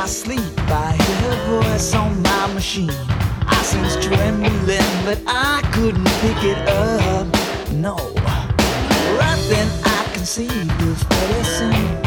my sleep, I hear her voice on my machine. I sense trembling, but I couldn't pick it up. No. Right then I conceived of Edison.